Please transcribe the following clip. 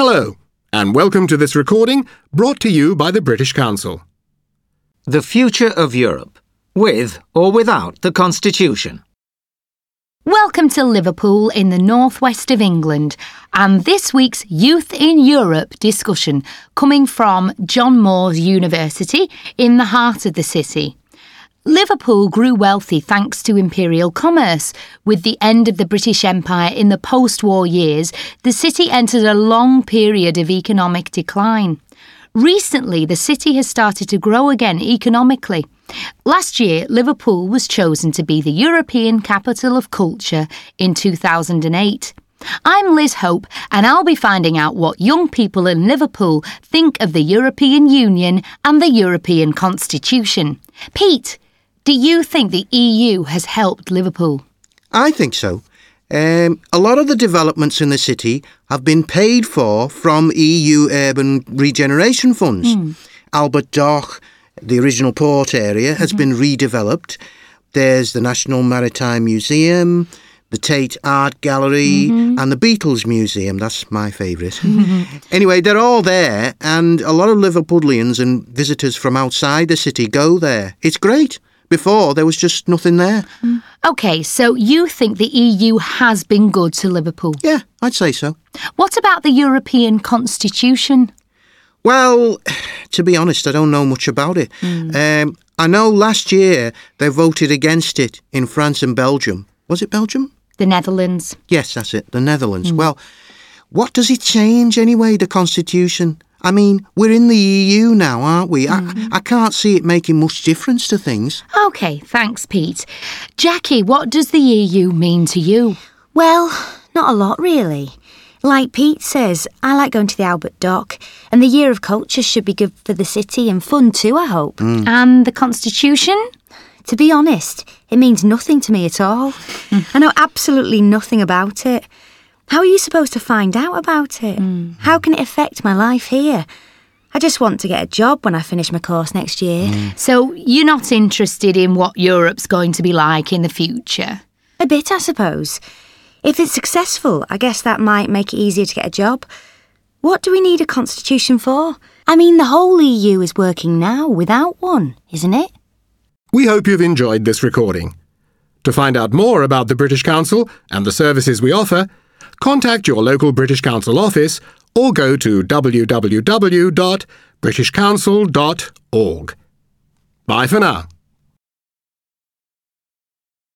Hello, and welcome to this recording brought to you by the British Council. The future of Europe, with or without the Constitution. Welcome to Liverpool in the northwest of England and this week's Youth in Europe discussion coming from John Moores University in the heart of the city. Liverpool grew wealthy thanks to imperial commerce. With the end of the British Empire in the post-war years, the city entered a long period of economic decline. Recently, the city has started to grow again economically. Last year, Liverpool was chosen to be the European Capital of Culture in 2008. I'm Liz Hope, and I'll be finding out what young people in Liverpool think of the European Union and the European Constitution. Pete, do you think the EU has helped Liverpool? I think so. A lot of the developments in the city have been paid for from EU urban regeneration funds. Albert Dock, the original port area, has been redeveloped. There's the National Maritime Museum, the Tate Art Gallery and the Beatles Museum. That's my favourite. Anyway, they're all there, and a lot of Liverpudlians and visitors from outside the city go there. It's great. Before, there was just nothing there. OK, so you think the EU has been good to Liverpool? Yeah, I'd say so. What about the European Constitution? Well, to be honest, I don't know much about it. I know last year they voted against it in France and Belgium. Was it Belgium? The Netherlands. Yes, that's it, the Netherlands. Well, what does it change anyway, the Constitution? I mean, we're in the EU now, aren't we? I can't see it making much difference to things. OK, thanks, Pete. Jackie, what does the EU mean to you? Well, not a lot, really. Like Pete says, I like going to the Albert Dock, and the Year of Culture should be good for the city and fun too, I hope. And the Constitution? To be honest, it means nothing to me at all. I know absolutely nothing about it. How are you supposed to find out about it? How can it affect my life here? I just want to get a job when I finish my course next year. So you're not interested in what Europe's going to be like in the future? A bit, I suppose. If it's successful, I guess that might make it easier to get a job. What do we need a constitution for? I mean, the whole EU is working now without one, isn't it? We hope you've enjoyed this recording. To find out more about the British Council and the services we offer, contact your local British Council office or go to www.britishcouncil.org. Bye for now.